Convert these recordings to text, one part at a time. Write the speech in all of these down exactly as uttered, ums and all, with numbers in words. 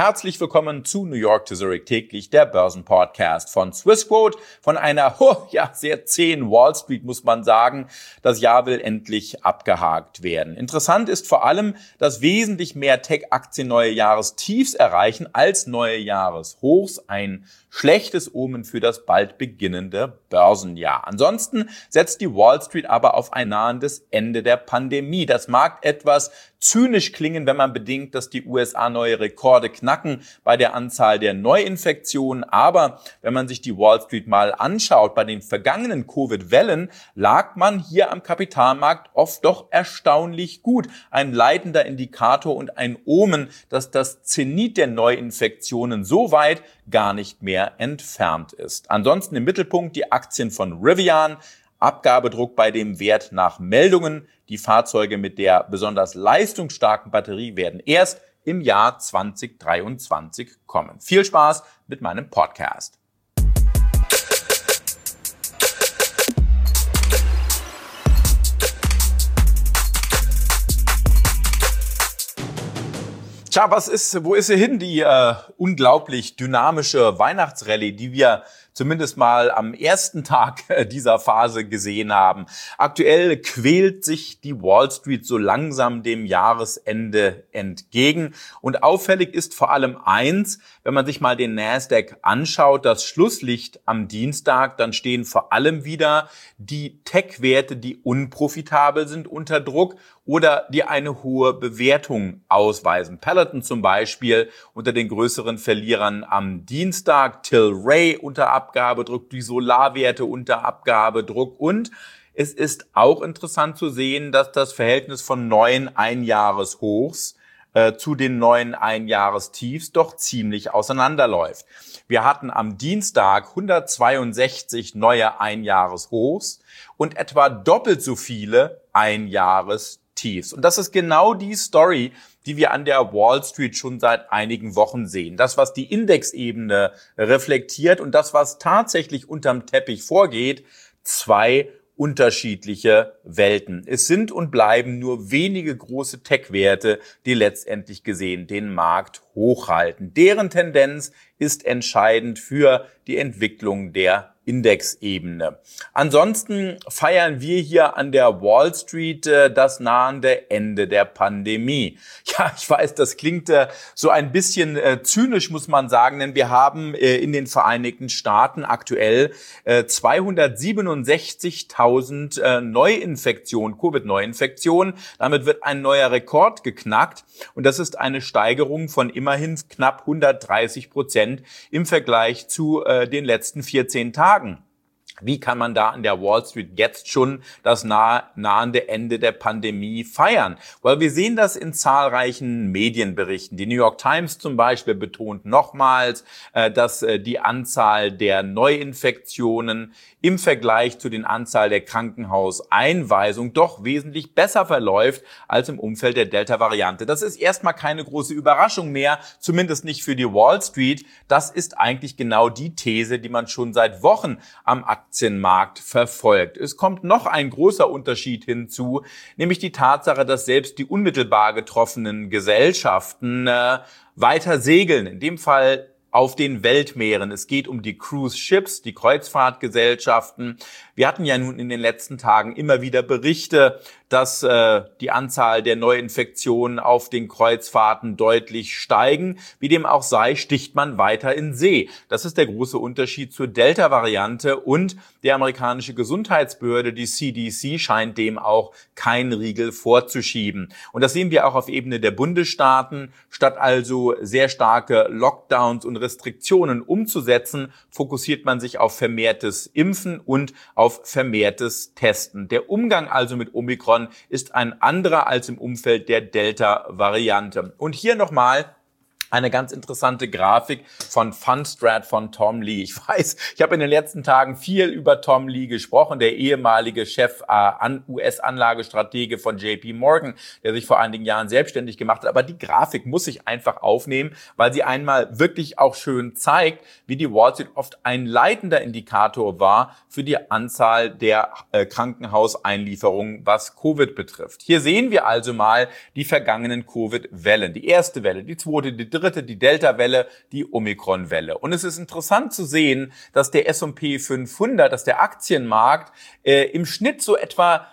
Herzlich willkommen zu New York to Zurich täglich, der Börsenpodcast von Swissquote. Von einer oh, ja, sehr zähen Wall Street muss man sagen, das Jahr will endlich abgehakt werden. Interessant ist vor allem, dass wesentlich mehr Tech-Aktien neue Jahrestiefs erreichen als neue Jahreshochs. Ein schlechtes Omen für das bald beginnende Börsenjahr. Ansonsten setzt die Wall Street aber auf ein nahendes Ende der Pandemie. Das mag etwas zynisch klingen, wenn man bedenkt, dass die U S A neue Rekorde knacken bei der Anzahl der Neuinfektionen. Aber wenn man sich die Wall Street mal anschaut, bei den vergangenen Covid-Wellen lag man hier am Kapitalmarkt oft doch erstaunlich gut. Ein leitender Indikator und ein Omen, dass das Zenit der Neuinfektionen so weit gar nicht mehr entfernt ist. Ansonsten im Mittelpunkt die Aktien von Rivian, Abgabedruck bei dem Wert nach Meldungen. Die Fahrzeuge mit der besonders leistungsstarken Batterie werden erst im Jahr zwanzig dreiundzwanzig kommen. Viel Spaß mit meinem Podcast. Tja, was ist, wo ist sie hin, die äh, unglaublich dynamische Weihnachtsrallye, die wir zumindest mal am ersten Tag dieser Phase gesehen haben. Aktuell quält sich die Wall Street so langsam dem Jahresende entgegen. Und auffällig ist vor allem eins, wenn man sich mal den Nasdaq anschaut, das Schlusslicht am Dienstag, dann stehen vor allem wieder die Tech-Werte, die unprofitabel sind, unter Druck oder die eine hohe Bewertung ausweisen. Peloton zum Beispiel unter den größeren Verlierern am Dienstag, Tilray unter Abgabedruck, die Solarwerte unter Abgabedruck und es ist auch interessant zu sehen, dass das Verhältnis von neuen Einjahreshochs äh, zu den neuen Einjahrestiefs doch ziemlich auseinanderläuft. Wir hatten am Dienstag hundertzweiundsechzig neue Einjahreshochs und etwa doppelt so viele Einjahrestiefs. Und das ist genau die Story, die wir an der Wall Street schon seit einigen Wochen sehen. Das, was die Indexebene reflektiert und das, was tatsächlich unterm Teppich vorgeht, zwei unterschiedliche Welten. Es sind und bleiben nur wenige große Tech-Werte, die letztendlich gesehen den Markt hochhalten. Deren Tendenz ist entscheidend für die Entwicklung der Indexebene. Ansonsten feiern wir hier an der Wall Street äh, das nahende Ende der Pandemie. Ja, ich weiß, das klingt äh, so ein bisschen äh, zynisch, muss man sagen, denn wir haben äh, in den Vereinigten Staaten aktuell äh, zweihundertsiebenundsechzigtausend äh, Neuinfektionen, Covid-Neuinfektionen. Damit wird ein neuer Rekord geknackt und das ist eine Steigerung von immerhin knapp hundertdreißig Prozent im Vergleich zu äh, den letzten vierzehn Tagen. Wie kann man da an der Wall Street jetzt schon das nahe, nahende Ende der Pandemie feiern? Weil wir sehen das in zahlreichen Medienberichten. Die New York Times zum Beispiel betont nochmals, dass die Anzahl der Neuinfektionen im Vergleich zu den Anzahl der Krankenhauseinweisungen doch wesentlich besser verläuft als im Umfeld der Delta-Variante. Das ist erstmal keine große Überraschung mehr, zumindest nicht für die Wall Street. Das ist eigentlich genau die These, die man schon seit Wochen am Aktienmarkt verfolgt. Es kommt noch ein großer Unterschied hinzu, nämlich die Tatsache, dass selbst die unmittelbar getroffenen Gesellschaften äh, weiter segeln. In dem Fall auf den Weltmeeren. Es geht um die Cruise Ships, die Kreuzfahrtgesellschaften. Wir hatten ja nun in den letzten Tagen immer wieder Berichte, dass äh, die Anzahl der Neuinfektionen auf den Kreuzfahrten deutlich steigen. Wie dem auch sei, sticht man weiter in See. Das ist der große Unterschied zur Delta-Variante und die amerikanische Gesundheitsbehörde, die C D C, scheint dem auch keinen Riegel vorzuschieben. Und das sehen wir auch auf Ebene der Bundesstaaten. Statt also sehr starke Lockdowns und Restriktionen umzusetzen, fokussiert man sich auf vermehrtes Impfen und auf vermehrtes Testen. Der Umgang also mit Omikron ist ein anderer als im Umfeld der Delta-Variante. Und hier nochmal eine ganz interessante Grafik von Fundstrat von Tom Lee. Ich weiß, ich habe in den letzten Tagen viel über Tom Lee gesprochen, der ehemalige Chef äh, U S-Anlagestratege von J P Morgan, der sich vor einigen Jahren selbstständig gemacht hat. Aber die Grafik muss ich einfach aufnehmen, weil sie einmal wirklich auch schön zeigt, wie die Wall Street oft ein leitender Indikator war für die Anzahl der äh, Krankenhauseinlieferungen, was Covid betrifft. Hier sehen wir also mal die vergangenen Covid-Wellen. Die erste Welle, die zweite, die dritte, dritte, die Delta-Welle, die Omikron-Welle. Und es ist interessant zu sehen, dass der S und P fünfhundert, dass der Aktienmarkt äh, im Schnitt so etwa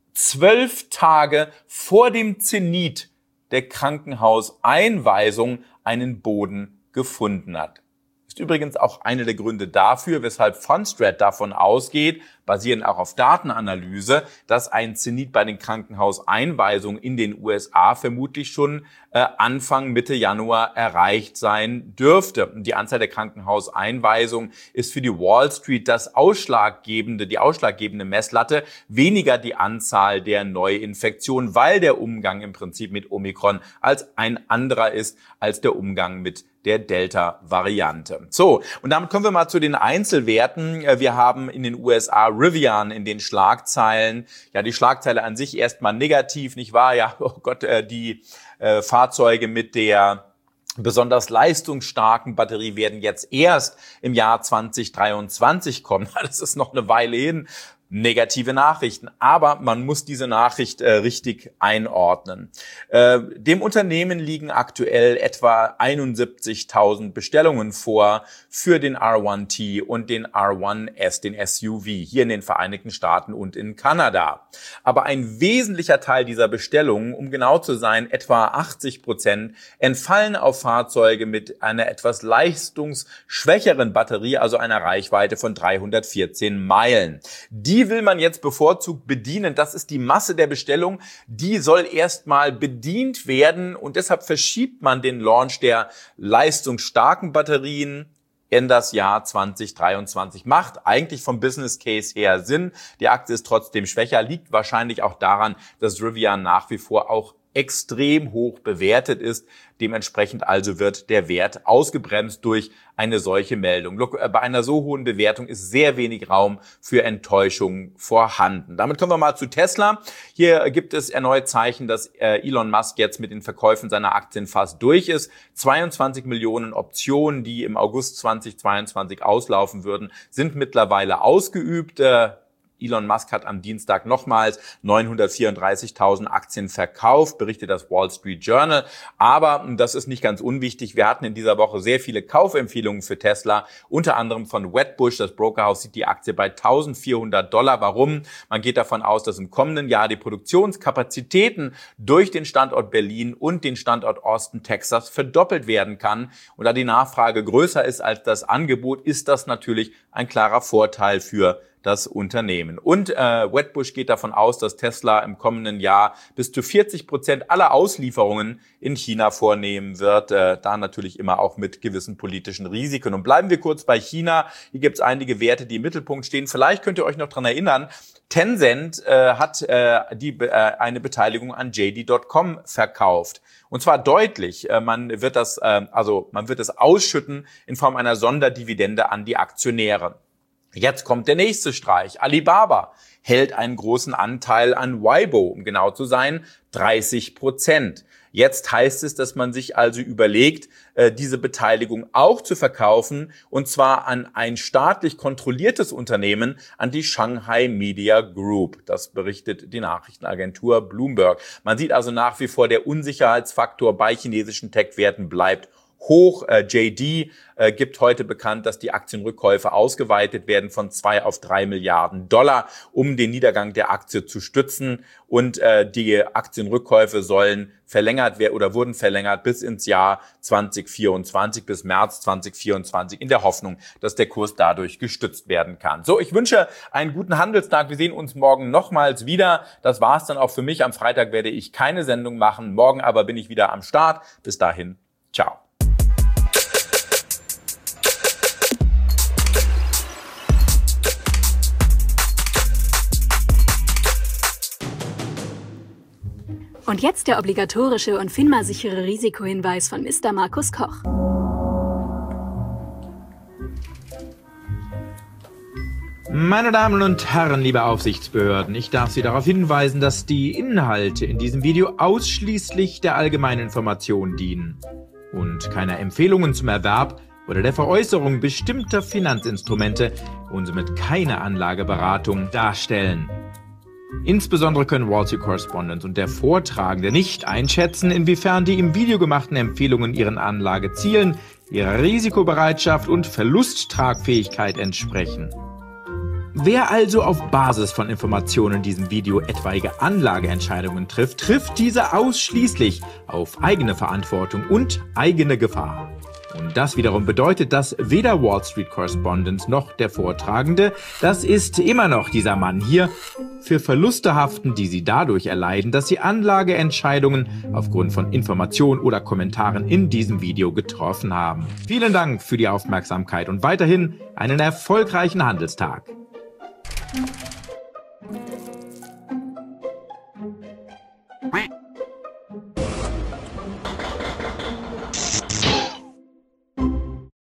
zwölf Tage vor dem Zenit der Krankenhauseinweisung einen Boden gefunden hat. Ist übrigens auch einer der Gründe dafür, weshalb Fundstrat davon ausgeht, basierend auch auf Datenanalyse, dass ein Zenit bei den Krankenhauseinweisungen in den U S A vermutlich schon äh, Anfang, Mitte Januar erreicht sein dürfte. Und die Anzahl der Krankenhauseinweisungen ist für die Wall Street das ausschlaggebende, die ausschlaggebende Messlatte, weniger die Anzahl der Neuinfektionen, weil der Umgang im Prinzip mit Omikron als ein anderer ist als der Umgang mit der Delta-Variante. So, und damit kommen wir mal zu den Einzelwerten. Wir haben in den U S A Rivian in den Schlagzeilen. Ja, die Schlagzeile an sich erstmal negativ, nicht wahr? Ja, oh Gott, die äh, Fahrzeuge mit der besonders leistungsstarken Batterie werden jetzt erst im Jahr zwanzig dreiundzwanzig kommen. Das ist noch eine Weile hin. Negative Nachrichten, aber man muss diese Nachricht äh, richtig einordnen. Äh, dem Unternehmen liegen aktuell etwa einundsiebzigtausend Bestellungen vor für den R eins T und den R eins S, den S U V, hier in den Vereinigten Staaten und in Kanada. Aber ein wesentlicher Teil dieser Bestellungen, um genau zu sein, etwa achtzig Prozent, entfallen auf Fahrzeuge mit einer etwas leistungsschwächeren Batterie, also einer Reichweite von dreihundertvierzehn Meilen. Die Die will man jetzt bevorzugt bedienen. Das ist die Masse der Bestellung. Die soll erstmal bedient werden und deshalb verschiebt man den Launch der leistungsstarken Batterien in das Jahr zwanzig dreiundzwanzig. Macht eigentlich vom Business Case her Sinn. Die Aktie ist trotzdem schwächer, liegt wahrscheinlich auch daran, dass Rivian nach wie vor auch extrem hoch bewertet ist. Dementsprechend also wird der Wert ausgebremst durch eine solche Meldung. Bei einer so hohen Bewertung ist sehr wenig Raum für Enttäuschung vorhanden. Damit kommen wir mal zu Tesla. Hier gibt es erneut Zeichen, dass Elon Musk jetzt mit den Verkäufen seiner Aktien fast durch ist. zweiundzwanzig Millionen Optionen, die im August zweitausendzweiundzwanzig auslaufen würden, sind mittlerweile ausgeübt. Elon Musk hat am Dienstag nochmals neunhundertvierunddreißigtausend Aktien verkauft, berichtet das Wall Street Journal. Aber das ist nicht ganz unwichtig. Wir hatten in dieser Woche sehr viele Kaufempfehlungen für Tesla, unter anderem von Wedbush. Das Brokerhaus sieht die Aktie bei eintausendvierhundert Dollar. Warum? Man geht davon aus, dass im kommenden Jahr die Produktionskapazitäten durch den Standort Berlin und den Standort Austin, Texas, verdoppelt werden kann. Und da die Nachfrage größer ist als das Angebot, ist das natürlich ein klarer Vorteil für das Unternehmen. Und äh, Wedbush geht davon aus, dass Tesla im kommenden Jahr bis zu vierzig Prozent aller Auslieferungen in China vornehmen wird, äh, da natürlich immer auch mit gewissen politischen Risiken. Und bleiben wir kurz bei China. Hier gibt es einige Werte, die im Mittelpunkt stehen. Vielleicht könnt ihr euch noch dran erinnern, Tencent äh, hat äh, die, äh, eine Beteiligung an J D Punkt com verkauft. Und zwar deutlich. Äh, man wird das, äh, also man wird es ausschütten in Form einer Sonderdividende an die Aktionäre. Jetzt kommt der nächste Streich. Alibaba hält einen großen Anteil an Weibo, um genau zu sein, dreißig Prozent. Jetzt heißt es, dass man sich also überlegt, diese Beteiligung auch zu verkaufen, und zwar an ein staatlich kontrolliertes Unternehmen, an die Shanghai Media Group. Das berichtet die Nachrichtenagentur Bloomberg. Man sieht also nach wie vor, der Unsicherheitsfaktor bei chinesischen Tech-Werten bleibt hoch. Äh, J D äh, gibt heute bekannt, dass die Aktienrückkäufe ausgeweitet werden von zwei auf drei Milliarden Dollar, um den Niedergang der Aktie zu stützen. Und äh, die Aktienrückkäufe sollen verlängert werden oder wurden verlängert bis ins Jahr zwanzig vierundzwanzig, bis März zwanzig vierundzwanzig, in der Hoffnung, dass der Kurs dadurch gestützt werden kann. So, ich wünsche einen guten Handelstag. Wir sehen uns morgen nochmals wieder. Das war's dann auch für mich. Am Freitag werde ich keine Sendung machen. Morgen aber bin ich wieder am Start. Bis dahin, ciao. Und jetzt der obligatorische und FINMA-sichere Risikohinweis von Mister Markus Koch. Meine Damen und Herren, liebe Aufsichtsbehörden, ich darf Sie darauf hinweisen, dass die Inhalte in diesem Video ausschließlich der allgemeinen Information dienen und keine Empfehlungen zum Erwerb oder der Veräußerung bestimmter Finanzinstrumente und somit keine Anlageberatung darstellen. Insbesondere können Wall Street Correspondent und der Vortragende nicht einschätzen, inwiefern die im Video gemachten Empfehlungen ihren Anlagezielen, ihrer Risikobereitschaft und Verlusttragfähigkeit entsprechen. Wer also auf Basis von Informationen in diesem Video etwaige Anlageentscheidungen trifft, trifft diese ausschließlich auf eigene Verantwortung und eigene Gefahr. Und das wiederum bedeutet, dass weder Wall Street Correspondent noch der Vortragende, das ist immer noch dieser Mann hier, für Verluste haften, die sie dadurch erleiden, dass sie Anlageentscheidungen aufgrund von Informationen oder Kommentaren in diesem Video getroffen haben. Vielen Dank für die Aufmerksamkeit und weiterhin einen erfolgreichen Handelstag.